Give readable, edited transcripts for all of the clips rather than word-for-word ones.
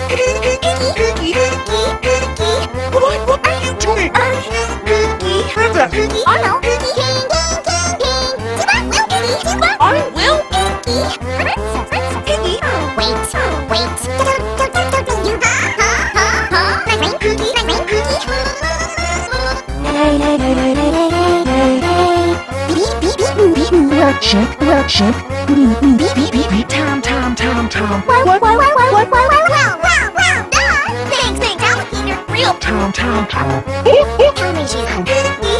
What are you doing? What's that? Oh no! I will. Well, check. Beep. Tom. What? Thanks, alligator. Real. Tom. Tell me she's home.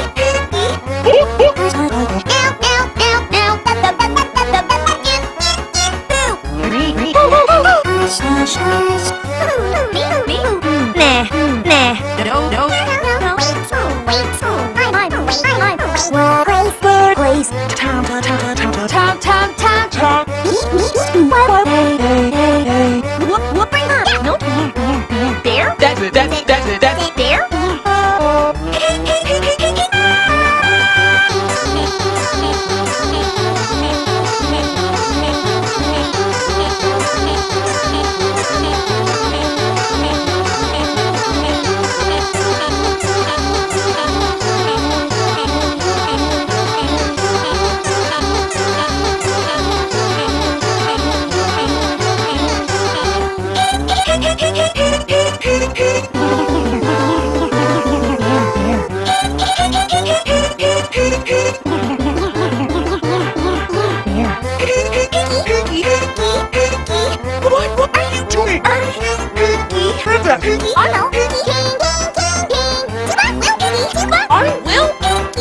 Grace. Tom. What bring her? No bear. That's it. Bear. What are you doing? What's that? Oh no! I will.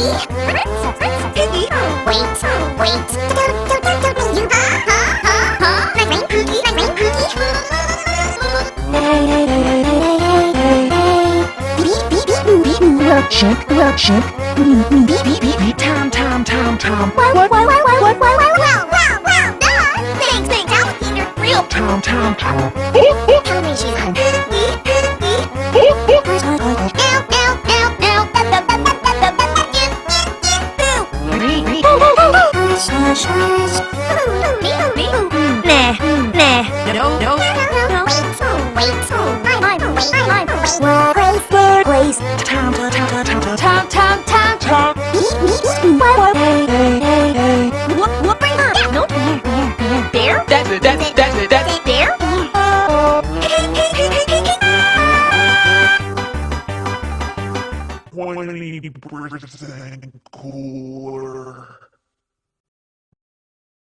Well, check. Beep. Tom. What? Thanks, alligator. Real. Tom. Tell me she's home. Grace. Tom. What bring her? No bear. That's it. Bear. $20 cool.